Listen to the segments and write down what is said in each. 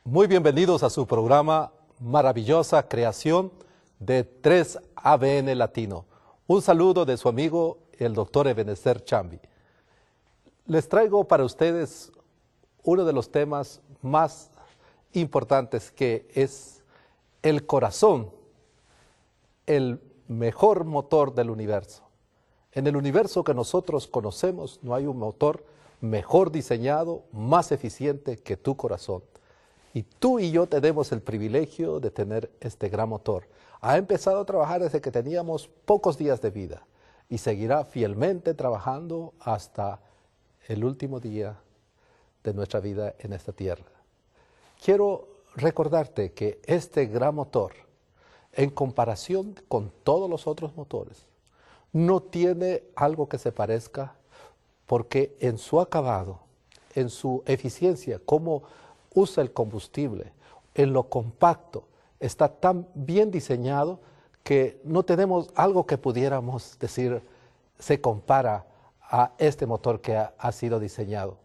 Muy bienvenidos a su programa Maravillosa Creación de 3ABN Latino. Un saludo de su amigo el doctor Ebenezer Chambi. Les traigo para ustedes uno de los temas más importantes, que es el corazón, el mejor motor del universo. En el universo que nosotros conocemos no hay un motor mejor diseñado, más eficiente que tu corazón. Y tú y yo tenemos el privilegio de tener este gran motor. Ha empezado a trabajar desde que teníamos pocos días de vida y seguirá fielmente trabajando hasta el último día de nuestra vida en esta tierra. Quiero recordarte que este gran motor, en comparación con todos los otros motores, no tiene algo que se parezca, porque en su acabado, en su eficiencia, cómo usa el combustible, en lo compacto, está tan bien diseñado que no tenemos algo que pudiéramos decir se compara a este motor que ha sido diseñado.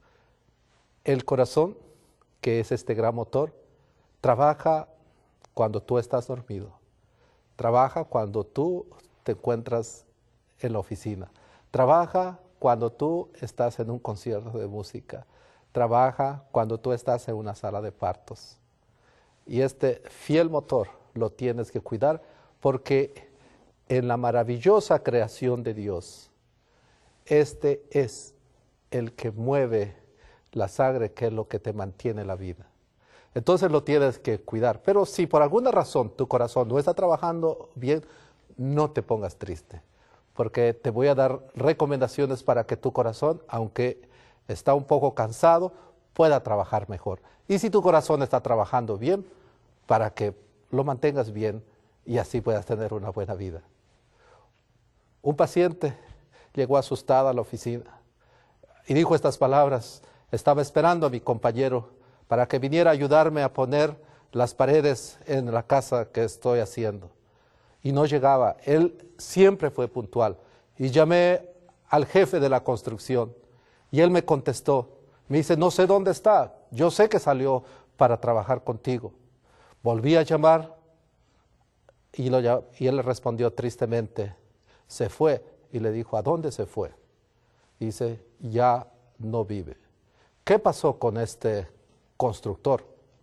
El corazón, que es este gran motor, trabaja cuando tú estás dormido, trabaja cuando tú te encuentras en la oficina, trabaja cuando tú estás en un concierto de música, trabaja cuando tú estás en una sala de partos. Y este fiel motor lo tienes que cuidar, porque en la maravillosa creación de Dios, este es el que mueve la sangre, que es lo que te mantiene la vida. Entonces lo tienes que cuidar. Pero si por alguna razón tu corazón no está trabajando bien, no te pongas triste, porque te voy a dar recomendaciones para que tu corazón, aunque está un poco cansado, pueda trabajar mejor. Y si tu corazón está trabajando bien, para que lo mantengas bien y así puedas tener una buena vida. Un paciente llegó asustado a la oficina y dijo estas palabras: estaba esperando a mi compañero para que viniera a ayudarme a poner las paredes en la casa que estoy haciendo. Y no llegaba. Él siempre fue puntual. Y llamé al jefe de la construcción y él me contestó. Me dice: no sé dónde está, yo sé que salió para trabajar contigo. Volví a llamar y él le respondió tristemente: se fue. Y le dijo: ¿a dónde se fue? Y dice: ya no vive. ¿Qué pasó con este constructor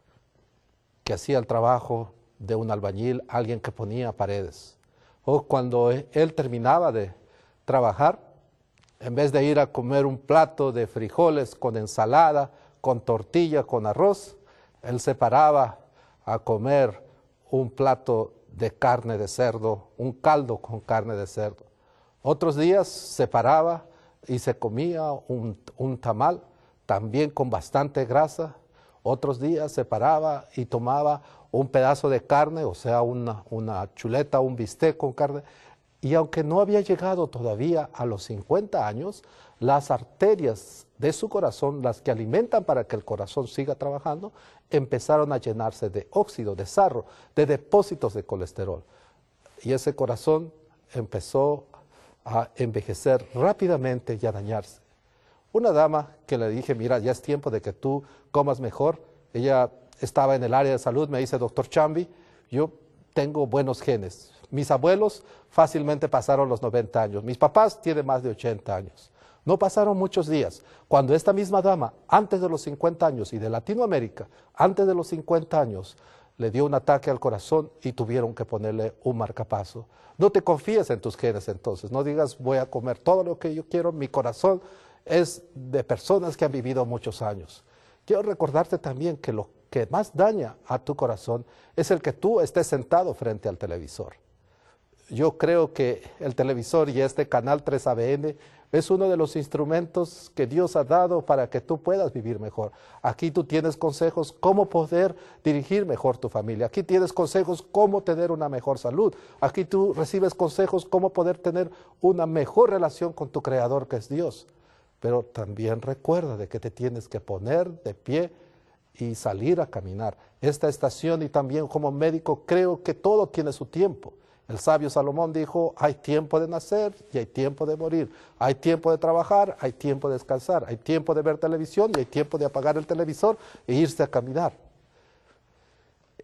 que hacía el trabajo de un albañil, alguien que ponía paredes? O cuando él terminaba de trabajar, en vez de ir a comer un plato de frijoles con ensalada, con tortilla, con arroz, él se paraba a comer un plato de carne de cerdo, un caldo con carne de cerdo. Otros días se paraba y se comía un tamal, también con bastante grasa. Otros días se paraba y tomaba un pedazo de carne, o sea, una chuleta, un bistec con carne. Y aunque no había llegado todavía a los 50 años, las arterias de su corazón, las que alimentan para que el corazón siga trabajando, empezaron a llenarse de óxido, de sarro, de depósitos de colesterol. Y ese corazón empezó a envejecer rápidamente y a dañarse. Una dama que le dije: mira, ya es tiempo de que tú comas mejor. Ella estaba en el área de salud, me dice: doctor Chambi, yo tengo buenos genes. Mis abuelos fácilmente pasaron los 90 años. Mis papás tienen más de 80 años. No pasaron muchos días cuando esta misma dama, antes de los 50 años, y de Latinoamérica, antes de los 50 años, le dio un ataque al corazón y tuvieron que ponerle un marcapaso. No te confíes en tus genes entonces. No digas: voy a comer todo lo que yo quiero. Mi corazón es de personas que han vivido muchos años. Quiero recordarte también que lo que más daña a tu corazón es el que tú estés sentado frente al televisor. Yo creo que el televisor y este canal 3ABN es uno de los instrumentos que Dios ha dado para que tú puedas vivir mejor. Aquí tú tienes consejos cómo poder dirigir mejor tu familia. Aquí tienes consejos cómo tener una mejor salud. Aquí tú recibes consejos cómo poder tener una mejor relación con tu Creador, que es Dios. Pero también recuerda de que te tienes que poner de pie y salir a caminar. Esta estación, y también como médico, creo que todo tiene su tiempo. El sabio Salomón dijo: hay tiempo de nacer y hay tiempo de morir. Hay tiempo de trabajar, hay tiempo de descansar. Hay tiempo de ver televisión y hay tiempo de apagar el televisor e irse a caminar.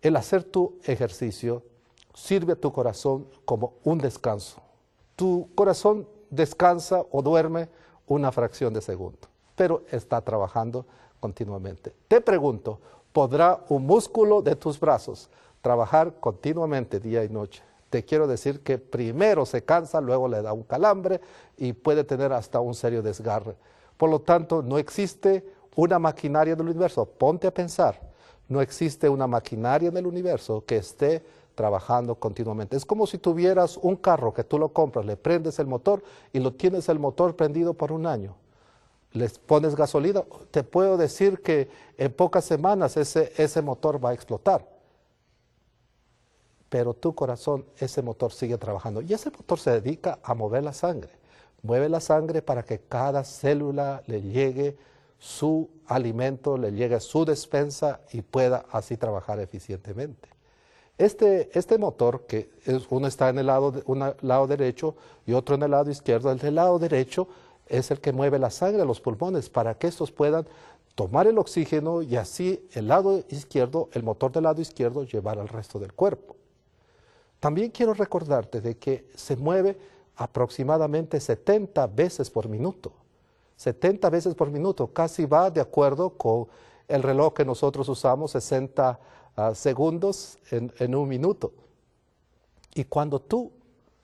el hacer tu ejercicio sirve a tu corazón como un descanso. Tu corazón descansa o duerme una fracción de segundo, pero está trabajando continuamente. Te pregunto, ¿podrá un músculo de tus brazos trabajar continuamente día y noche? Te quiero decir que primero se cansa, luego le da un calambre y puede tener hasta un serio desgarre. Por lo tanto, no existe una maquinaria del universo. Ponte a pensar, no existe una maquinaria en el universo que esté trabajando continuamente. Es como si tuvieras un carro que tú lo compras, le prendes el motor y lo tienes el motor prendido por un año. Les pones gasolina, te puedo decir que en pocas semanas ese motor va a explotar. Pero tu corazón, ese motor sigue trabajando. Y ese motor se dedica a mover la sangre. Mueve la sangre para que cada célula le llegue su alimento, le llegue su despensa y pueda así trabajar eficientemente. Este motor, que uno está en el lado derecho y otro en el lado izquierdo, el del lado derecho es el que mueve la sangre a los pulmones para que estos puedan tomar el oxígeno y así el lado izquierdo, el motor del lado izquierdo, llevar al resto del cuerpo. También quiero recordarte de que se mueve aproximadamente 70 veces por minuto. 70 veces por minuto, casi va de acuerdo con el reloj que nosotros usamos, 60 segundos en un minuto. Y cuando tú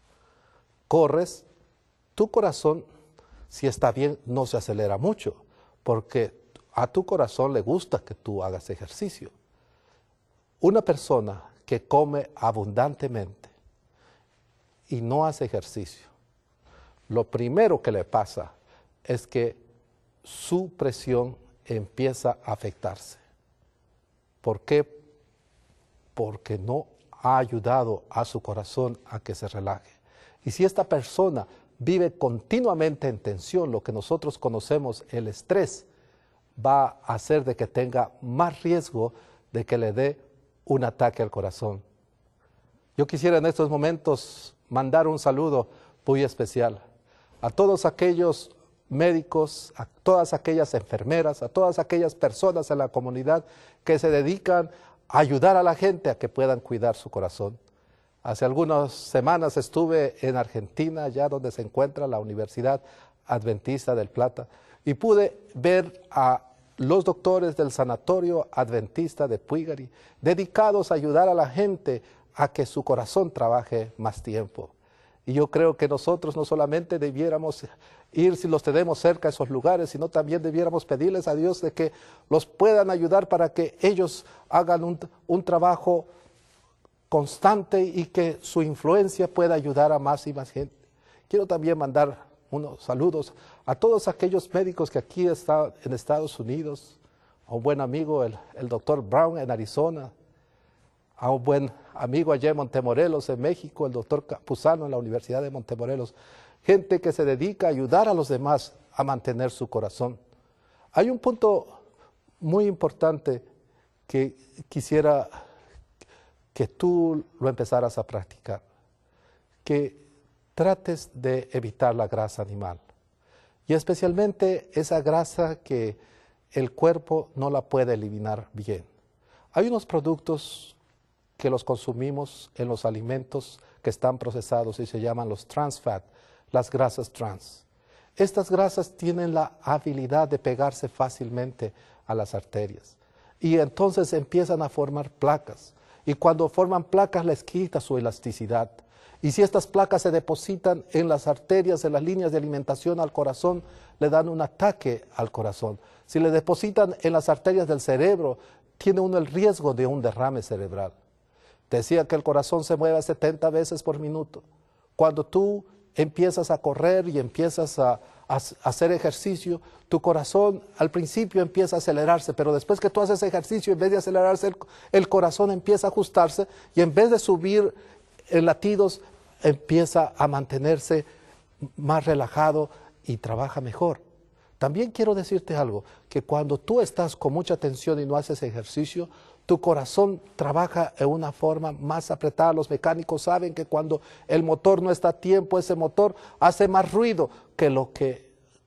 corres, tu corazón, si está bien, no se acelera mucho, porque a tu corazón le gusta que tú hagas ejercicio. Una persona que come abundantemente y no hace ejercicio, lo primero que le pasa es que su presión empieza a afectarse. ¿Por qué? Porque no ha ayudado a su corazón a que se relaje. Y si esta persona vive continuamente en tensión, lo que nosotros conocemos el estrés, va a hacer de que tenga más riesgo de que le dé un ataque al corazón. Yo quisiera en estos momentos mandar un saludo muy especial a todos aquellos médicos, a todas aquellas enfermeras, a todas aquellas personas en la comunidad que se dedican a ayudar a la gente a que puedan cuidar su corazón. Hace algunas semanas estuve en Argentina, allá donde se encuentra la Universidad Adventista del Plata, y pude ver a los doctores del Sanatorio Adventista de Puigari, dedicados a ayudar a la gente a que su corazón trabaje más tiempo. Y yo creo que nosotros no solamente debiéramos ir si los tenemos cerca a esos lugares, sino también debiéramos pedirles a Dios de que los puedan ayudar para que ellos hagan un trabajo constante y que su influencia pueda ayudar a más y más gente. Quiero también mandar unos saludos a todos aquellos médicos que aquí están en Estados Unidos, a un buen amigo, el doctor Brown en Arizona, a un buen amigo allá en Montemorelos, en México, el doctor Campuzano en la Universidad de Montemorelos, gente que se dedica a ayudar a los demás a mantener su corazón. Hay un punto muy importante que quisiera que tú lo empezaras a practicar, que trates de evitar la grasa animal, y especialmente esa grasa que el cuerpo no la puede eliminar bien. Hay unos productos que los consumimos en los alimentos que están procesados y se llaman los trans fat, las grasas trans. Estas grasas tienen la habilidad de pegarse fácilmente a las arterias y entonces empiezan a formar placas, y cuando forman placas les quita su elasticidad. Y si estas placas se depositan en las arterias, en las líneas de alimentación al corazón, le dan un ataque al corazón. Si le depositan en las arterias del cerebro, tiene uno el riesgo de un derrame cerebral. Decía que el corazón se mueve 70 veces por minuto. Cuando tú empiezas a correr y empiezas a hacer ejercicio, tu corazón al principio empieza a acelerarse, pero después que tú haces ejercicio, en vez de acelerarse, el corazón empieza a ajustarse y en vez de subir en latidos, empieza a mantenerse más relajado y trabaja mejor. También quiero decirte algo, que cuando tú estás con mucha tensión y no haces ejercicio, tu corazón trabaja en una forma más apretada. Los mecánicos saben que cuando el motor no está a tiempo, ese motor hace más ruido que lo que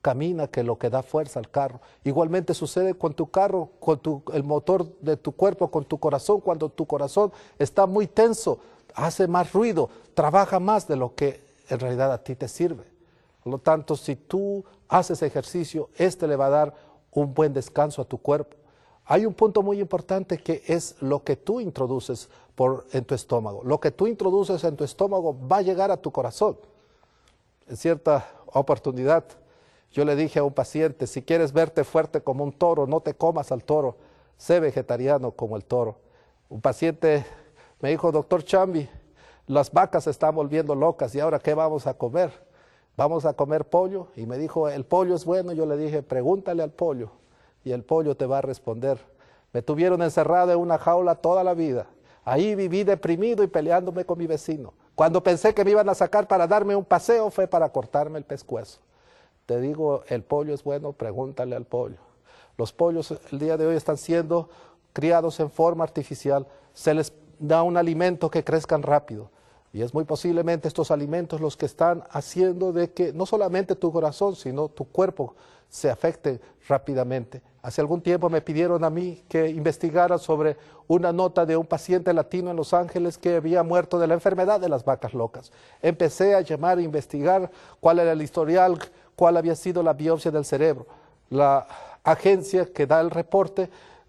camina que lo que da fuerza al carro. Igualmente sucede con tu carro, con el motor de tu cuerpo, con tu corazón. Cuando tu corazón está muy tenso, hace más ruido, trabaja más de lo que en realidad a ti te sirve. Por lo tanto, si tú haces ejercicio, le va a dar un buen descanso a tu cuerpo. Hay un punto muy importante que es lo que tú introduces en tu estómago. Lo que tú introduces en tu estómago va a llegar a tu corazón. En cierta oportunidad, yo le dije a un paciente, si quieres verte fuerte como un toro, no te comas al toro, sé vegetariano como el toro. Un paciente me dijo, doctor Chambi, las vacas se están volviendo locas y ahora ¿qué vamos a comer? ¿Vamos a comer pollo? Y me dijo, el pollo es bueno. Yo le dije, pregúntale al pollo y el pollo te va a responder. Me tuvieron encerrado en una jaula toda la vida. Ahí viví deprimido y peleándome con mi vecino. Cuando pensé que me iban a sacar para darme un paseo, fue para cortarme el pescuezo. Te digo, el pollo es bueno, pregúntale al pollo. Los pollos el día de hoy están siendo criados en forma artificial. Se les da un alimento que crezcan rápido. Y es muy posiblemente estos alimentos los que están haciendo de que no solamente tu corazón, sino tu cuerpo se afecte rápidamente. Hace algún tiempo me pidieron a mí que investigara sobre una nota de un paciente latino en Los Ángeles que había muerto de la enfermedad de las vacas locas. Empecé a llamar a investigar cuál era el historial, cuál había sido la biopsia del cerebro. La agencia que da el reporte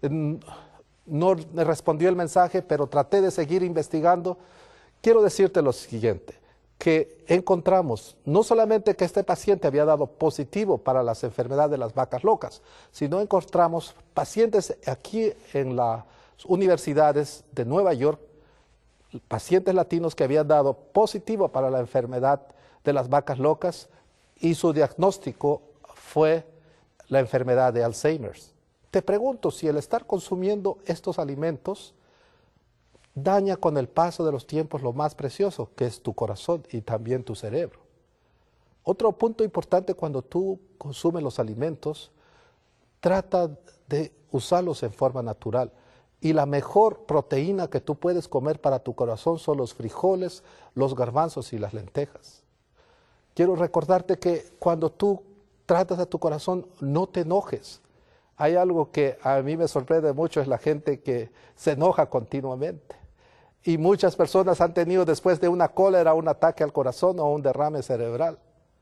no me respondió el mensaje, pero traté de seguir investigando. Quiero decirte lo siguiente, que encontramos no solamente que este paciente había dado positivo para las enfermedades de las vacas locas, sino encontramos pacientes aquí en las universidades de Nueva York, pacientes latinos que habían dado positivo para la enfermedad de las vacas locas y su diagnóstico fue la enfermedad de Alzheimer. Te pregunto si el estar consumiendo estos alimentos daña con el paso de los tiempos lo más precioso, que es tu corazón y también tu cerebro. Otro punto importante cuando tú consumes los alimentos, trata de usarlos en forma natural. Y la mejor proteína que tú puedes comer para tu corazón son los frijoles, los garbanzos y las lentejas. Quiero recordarte que cuando tú tratas a tu corazón, no te enojes. Hay algo que a mí me sorprende mucho, es la gente que se enoja continuamente. Y muchas personas han tenido después de una cólera un ataque al corazón o un derrame cerebral.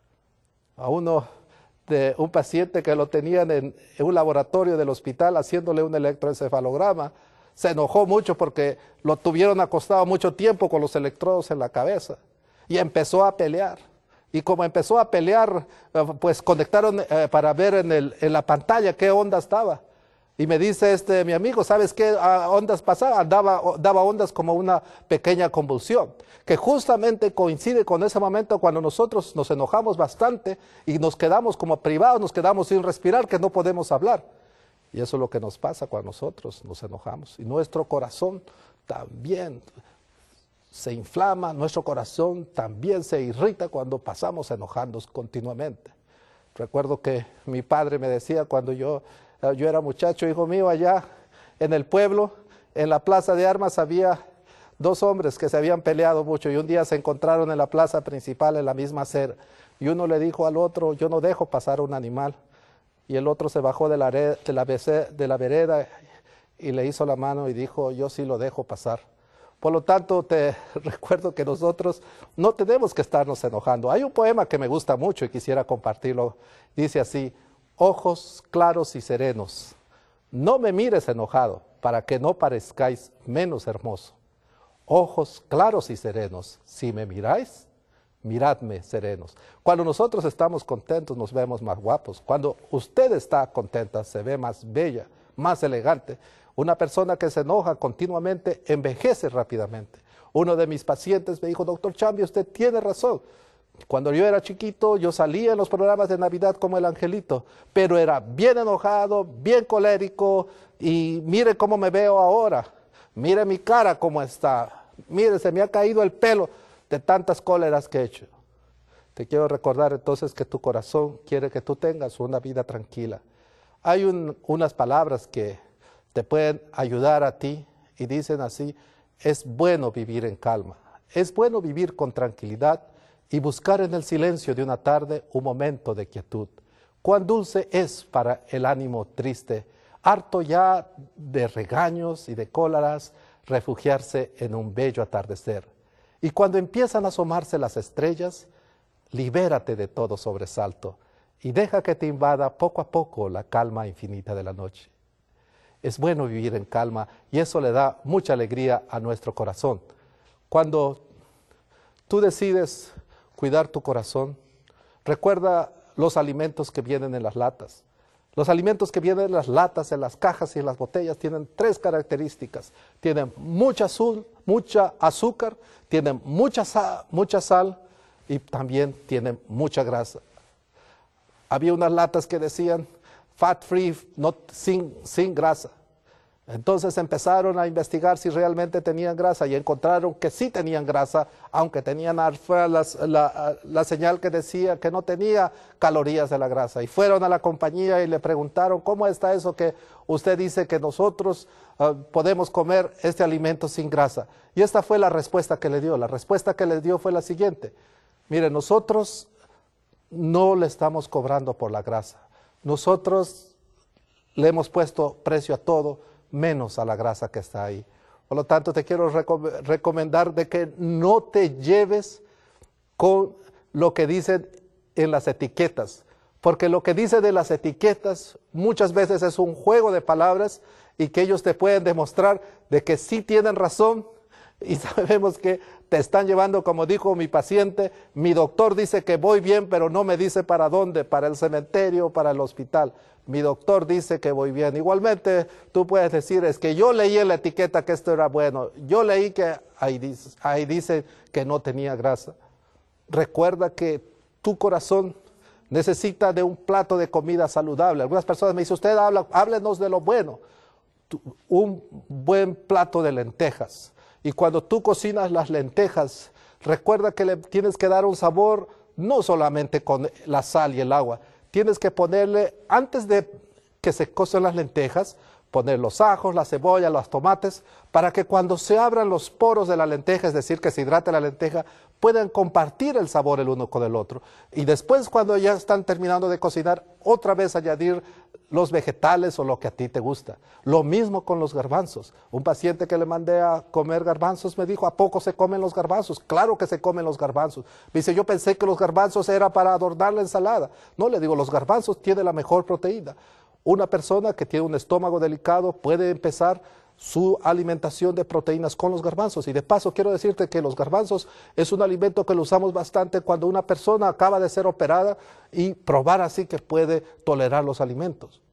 A un paciente que lo tenían en un laboratorio del hospital haciéndole un electroencefalograma, se enojó mucho porque lo tuvieron acostado mucho tiempo con los electrodos en la cabeza y empezó a pelear. Y como empezó a pelear, pues conectaron para ver en la pantalla qué onda estaba. Y me dice mi amigo, ¿sabes qué ondas pasaba? Daba ondas como una pequeña convulsión, que justamente coincide con ese momento cuando nosotros nos enojamos bastante y nos quedamos como privados, nos quedamos sin respirar, que no podemos hablar. Y eso es lo que nos pasa cuando nosotros nos enojamos. Y nuestro corazón también se inflama, nuestro corazón también se irrita cuando pasamos enojándonos continuamente. Recuerdo que mi padre me decía cuando yo era muchacho, hijo mío, allá en el pueblo, en la plaza de armas había dos hombres que se habían peleado mucho y un día se encontraron en la plaza principal en la misma acera y uno le dijo al otro, yo no dejo pasar un animal, y el otro se bajó de la vereda y le hizo la mano y dijo, yo sí lo dejo pasar. Por lo tanto, te recuerdo que nosotros no tenemos que estarnos enojando. Hay un poema que me gusta mucho y quisiera compartirlo. Dice así, ojos claros y serenos, no me mires enojado, para que no parezcáis menos hermoso. Ojos claros y serenos, si me miráis, miradme serenos. Cuando nosotros estamos contentos nos vemos más guapos. Cuando usted está contenta se ve más bella, más elegante. Una persona que se enoja continuamente envejece rápidamente. Uno de mis pacientes me dijo, doctor Chambi, usted tiene razón. Cuando yo era chiquito, yo salía en los programas de Navidad como el angelito, pero era bien enojado, bien colérico, y mire cómo me veo ahora. Mire mi cara cómo está. Mire, se me ha caído el pelo de tantas cóleras que he hecho. Te quiero recordar entonces que tu corazón quiere que tú tengas una vida tranquila. Hay unas palabras que te pueden ayudar a ti y dicen así, es bueno vivir en calma, es bueno vivir con tranquilidad y buscar en el silencio de una tarde un momento de quietud. Cuán dulce es para el ánimo triste, harto ya de regaños y de cóleras, refugiarse en un bello atardecer. Y cuando empiezan a asomarse las estrellas, libérate de todo sobresalto y deja que te invada poco a poco la calma infinita de la noche. Es bueno vivir en calma y eso le da mucha alegría a nuestro corazón. Cuando tú decides cuidar tu corazón, recuerda los alimentos que vienen en las latas. Los alimentos que vienen en las latas, en las cajas y en las botellas tienen tres características. Tienen mucha azúcar, tienen mucha sal y también tienen mucha grasa. Había unas latas que decían fat free, sin grasa. Entonces empezaron a investigar si realmente tenían grasa y encontraron que sí tenían grasa, aunque tenían la señal que decía que no tenía calorías de la grasa. Y fueron a la compañía y le preguntaron, ¿cómo está eso que usted dice que nosotros podemos comer este alimento sin grasa? Y esta fue la respuesta que le dio. La respuesta que le dio fue la siguiente. Mire, nosotros no le estamos cobrando por la grasa. Nosotros le hemos puesto precio a todo, menos a la grasa que está ahí. Por lo tanto, te quiero recomendar de que no te lleves con lo que dicen en las etiquetas, porque lo que dice de las etiquetas muchas veces es un juego de palabras y que ellos te pueden demostrar de que sí tienen razón y sabemos que te están llevando, como dijo mi paciente, mi doctor dice que voy bien, pero no me dice para dónde, para el cementerio o para el hospital. Mi doctor dice que voy bien. Igualmente, tú puedes decir, es que yo leí en la etiqueta que esto era bueno. Yo leí que ahí dice que no tenía grasa. Recuerda que tu corazón necesita de un plato de comida saludable. Algunas personas me dicen, usted háblenos de lo bueno. Un buen plato de lentejas. Y cuando tú cocinas las lentejas, recuerda que le tienes que dar un sabor no solamente con la sal y el agua. Tienes que ponerle, antes de que se cocen las lentejas, poner los ajos, la cebolla, los tomates, para que cuando se abran los poros de la lenteja, es decir, que se hidrate la lenteja, puedan compartir el sabor el uno con el otro. Y después, cuando ya están terminando de cocinar, otra vez añadir los vegetales o lo que a ti te gusta. Lo mismo con los garbanzos. Un paciente que le mandé a comer garbanzos me dijo, ¿a poco se comen los garbanzos? Claro que se comen los garbanzos. Me dice, yo pensé que los garbanzos era para adornar la ensalada. No, le digo, los garbanzos tienen la mejor proteína. Una persona que tiene un estómago delicado puede empezar su alimentación de proteínas con los garbanzos. Y de paso quiero decirte que los garbanzos es un alimento que lo usamos bastante cuando una persona acaba de ser operada y probar así que puede tolerar los alimentos.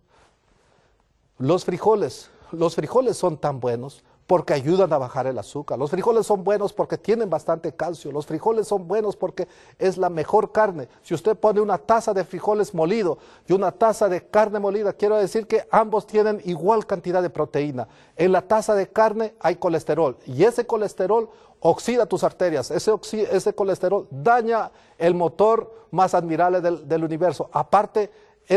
Los frijoles son tan buenos porque ayudan a bajar el azúcar. Los frijoles son buenos porque tienen bastante calcio. Los frijoles son buenos porque es la mejor carne. Si usted pone una taza de frijoles molido y una taza de carne molida, quiero decir que ambos tienen igual cantidad de proteína. En la taza de carne hay colesterol y ese colesterol oxida tus arterias. Ese colesterol daña el motor más admirable del universo. Aparte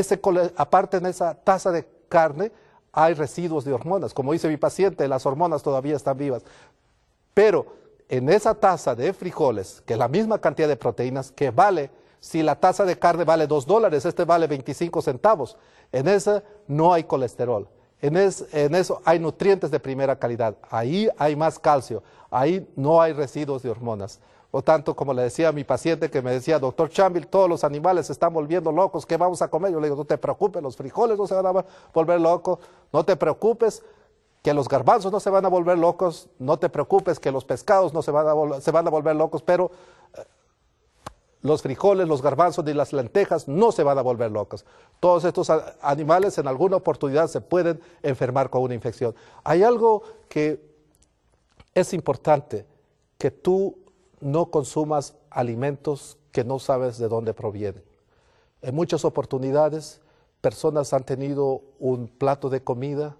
en esa taza de carne hay residuos de hormonas. Como dice mi paciente, las hormonas todavía están vivas. Pero en esa taza de frijoles, que es la misma cantidad de proteínas, que vale, si la taza de carne vale $2, este vale 25 centavos. En esa no hay colesterol. En eso hay nutrientes de primera calidad. Ahí hay más calcio. Ahí no hay residuos de hormonas. Por tanto, como le decía a mi paciente que me decía, doctor Chambil, todos los animales se están volviendo locos, ¿qué vamos a comer? Yo le digo, no te preocupes, los frijoles no se van a volver locos, no te preocupes que los garbanzos no se van a volver locos, no te preocupes que los pescados no se van a volver locos, pero los frijoles, los garbanzos y las lentejas no se van a volver locos. Todos estos animales en alguna oportunidad se pueden enfermar con una infección. Hay algo que es importante, que tú no consumas alimentos que no sabes de dónde provienen. En muchas oportunidades, personas han tenido un plato de comida,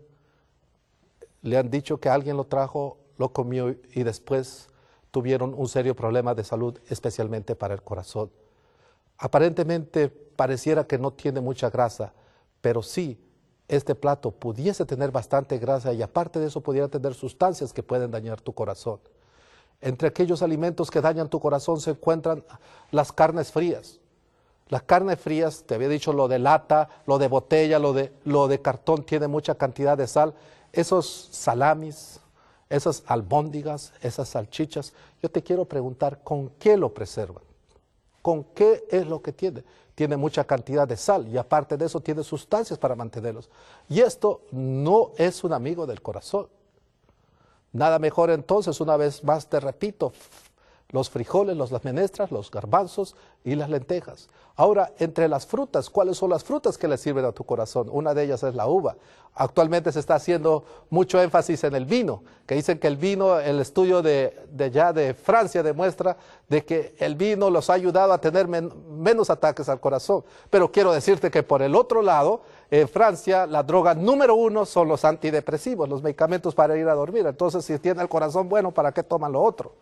le han dicho que alguien lo trajo, lo comió y después tuvieron un serio problema de salud, especialmente para el corazón. Aparentemente pareciera que no tiene mucha grasa, pero sí, este plato pudiese tener bastante grasa y aparte de eso pudiera tener sustancias que pueden dañar tu corazón. Entre aquellos alimentos que dañan tu corazón se encuentran las carnes frías. Las carnes frías, te había dicho lo de lata, lo de botella, lo de cartón, tiene mucha cantidad de sal. Esos salamis, esas albóndigas, esas salchichas, yo te quiero preguntar, ¿con qué lo preservan? ¿Con qué es lo que tiene? Tiene mucha cantidad de sal y aparte de eso tiene sustancias para mantenerlos. Y esto no es un amigo del corazón. Nada mejor entonces, una vez más te repito, los frijoles, las menestras, los garbanzos y las lentejas. Ahora, entre las frutas, ¿cuáles son las frutas que le sirven a tu corazón? Una de ellas es la uva. Actualmente se está haciendo mucho énfasis en el vino, que dicen que el vino, el estudio de Francia demuestra de que el vino los ha ayudado a tener menos ataques al corazón. Pero quiero decirte que por el otro lado, en Francia, la droga número 1 son los antidepresivos, los medicamentos para ir a dormir. Entonces, si tiene el corazón bueno, ¿para qué toman lo otro?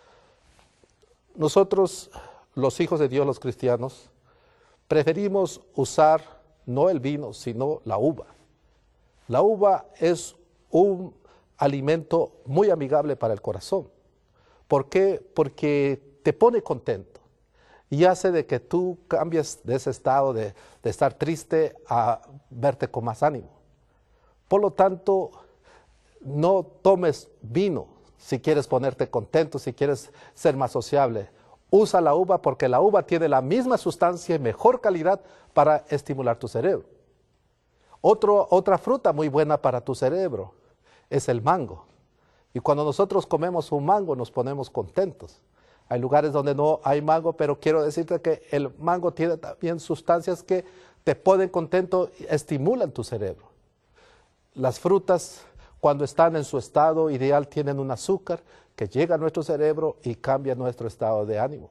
Nosotros, los hijos de Dios, los cristianos, preferimos usar no el vino, sino la uva. La uva es un alimento muy amigable para el corazón. ¿Por qué? Porque te pone contento y hace de que tú cambies de ese estado de estar triste a verte con más ánimo. Por lo tanto, no tomes vino si quieres ponerte contento, si quieres ser más sociable. Usa la uva porque la uva tiene la misma sustancia y mejor calidad para estimular tu cerebro. Otra fruta muy buena para tu cerebro es el mango. Y cuando nosotros comemos un mango nos ponemos contentos. Hay lugares donde no hay mango, pero quiero decirte que el mango tiene también sustancias que te ponen contento y estimulan tu cerebro. Las frutas, cuando están en su estado ideal, tienen un azúcar que llega a nuestro cerebro y cambia nuestro estado de ánimo.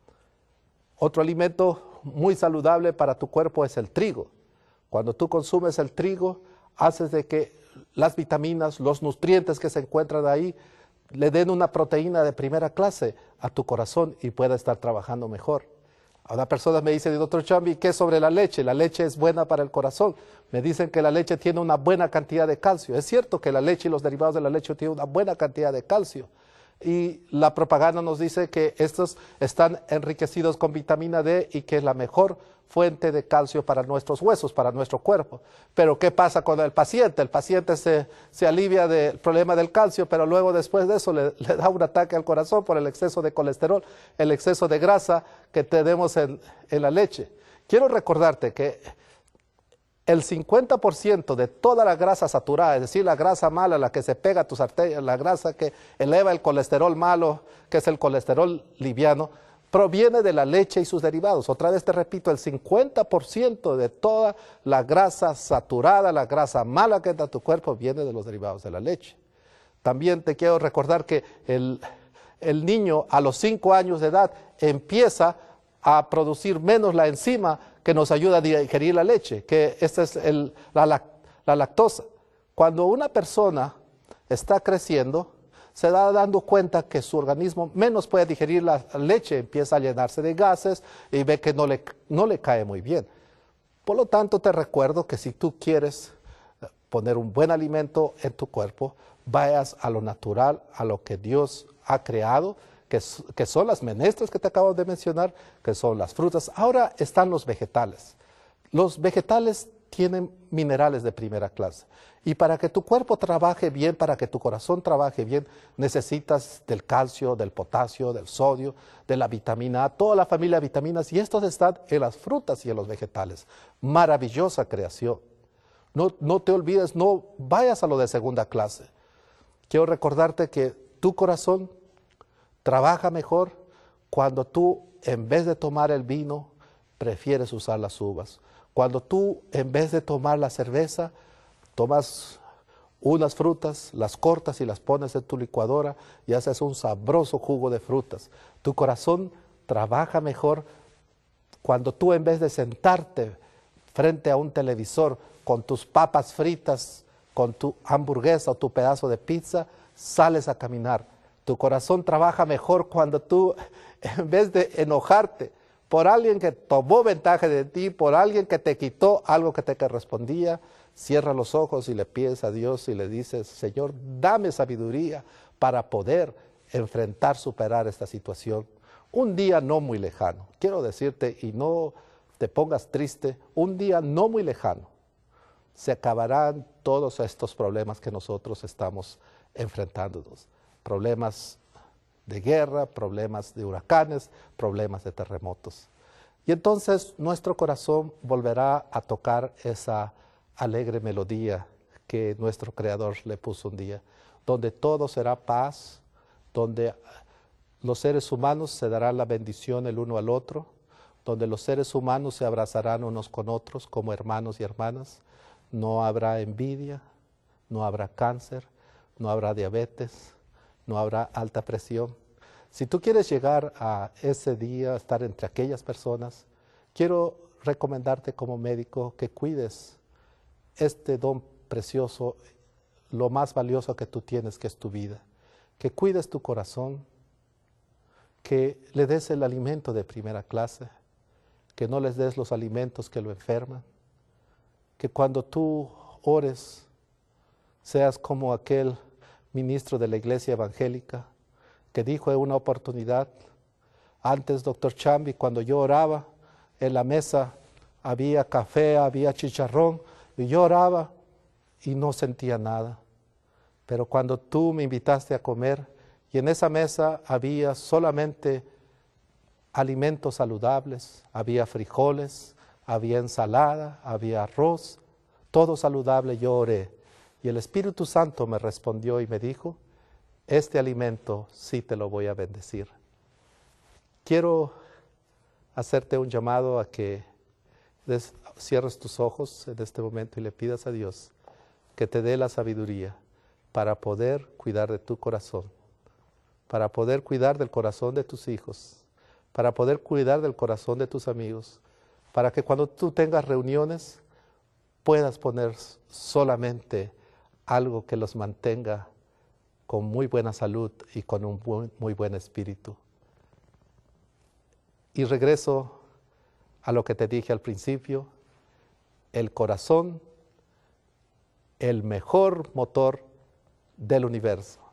Otro alimento muy saludable para tu cuerpo es el trigo. Cuando tú consumes el trigo, haces de que las vitaminas, los nutrientes que se encuentran ahí, le den una proteína de primera clase a tu corazón y pueda estar trabajando mejor. Una persona me dice, doctor Chambi, ¿qué sobre la leche? La leche es buena para el corazón. Me dicen que la leche tiene una buena cantidad de calcio. Es cierto que la leche y los derivados de la leche tienen una buena cantidad de calcio. Y la propaganda nos dice que estos están enriquecidos con vitamina D y que es la mejor fuente de calcio para nuestros huesos, para nuestro cuerpo. Pero ¿qué pasa con el paciente? El paciente se alivia del problema del calcio, pero luego después de eso le da un ataque al corazón por el exceso de colesterol, el exceso de grasa que tenemos en la leche. Quiero recordarte que el 50% de toda la grasa saturada, es decir, la grasa mala, la que se pega a tus arterias, la grasa que eleva el colesterol malo, que es el colesterol liviano, proviene de la leche y sus derivados. Otra vez te repito, el 50% de toda la grasa saturada, la grasa mala que entra a tu cuerpo, viene de los derivados de la leche. También te quiero recordar que el niño a los 5 años de edad empieza a producir menos la enzima que nos ayuda a digerir la leche, que esta es la lactosa. Cuando una persona está creciendo, se da dando cuenta que su organismo menos puede digerir la leche, empieza a llenarse de gases y ve que no le cae muy bien. Por lo tanto, te recuerdo que si tú quieres poner un buen alimento en tu cuerpo, vayas a lo natural, a lo que Dios ha creado, que son las menestras que te acabo de mencionar, que son las frutas. Ahora están los vegetales. Los vegetales tienen minerales de primera clase. Y para que tu cuerpo trabaje bien, para que tu corazón trabaje bien, necesitas del calcio, del potasio, del sodio, de la vitamina A, toda la familia de vitaminas, y estos están en las frutas y en los vegetales. Maravillosa creación. No te olvides, no vayas a lo de segunda clase. Quiero recordarte que tu corazón trabaja mejor cuando tú, en vez de tomar el vino, prefieres usar las uvas. Cuando tú, en vez de tomar la cerveza, tomas unas frutas, las cortas y las pones en tu licuadora y haces un sabroso jugo de frutas. Tu corazón trabaja mejor cuando tú, en vez de sentarte frente a un televisor con tus papas fritas, con tu hamburguesa o tu pedazo de pizza, sales a caminar. Tu corazón trabaja mejor cuando tú, en vez de enojarte por alguien que tomó ventaja de ti, por alguien que te quitó algo que te correspondía, cierras los ojos y le pides a Dios y le dices, Señor, dame sabiduría para poder enfrentar, superar esta situación. Un día no muy lejano, quiero decirte, y no te pongas triste, un día no muy lejano, se acabarán todos estos problemas que nosotros estamos enfrentándonos. Problemas de guerra, problemas de huracanes, problemas de terremotos. Y entonces nuestro corazón volverá a tocar esa alegre melodía que nuestro Creador le puso un día, donde todo será paz, donde los seres humanos se darán la bendición el uno al otro, donde los seres humanos se abrazarán unos con otros como hermanos y hermanas. No habrá envidia, no habrá cáncer, no habrá diabetes, no habrá alta presión. Si tú quieres llegar a ese día, estar entre aquellas personas, quiero recomendarte como médico que cuides este don precioso, lo más valioso que tú tienes, que es tu vida. Que cuides tu corazón, que le des el alimento de primera clase, que no les des los alimentos que lo enferman, que cuando tú ores seas como aquel ministro de la iglesia evangélica que dijo en una oportunidad: antes, doctor Chambi, cuando yo oraba, en la mesa había café, había chicharrón, y yo oraba y no sentía nada. Pero cuando tú me invitaste a comer, y en esa mesa había solamente alimentos saludables, había frijoles, había ensalada, había arroz, todo saludable, yo oré. Y el Espíritu Santo me respondió y me dijo: este alimento sí te lo voy a bendecir. Quiero hacerte un llamado a que cierres tus ojos en este momento y le pidas a Dios que te dé la sabiduría para poder cuidar de tu corazón, para poder cuidar del corazón de tus hijos, para poder cuidar del corazón de tus amigos, para que cuando tú tengas reuniones puedas poner solamente algo que los mantenga con muy buena salud y con un muy buen espíritu. Y regreso a lo que te dije al principio: el corazón, el mejor motor del universo.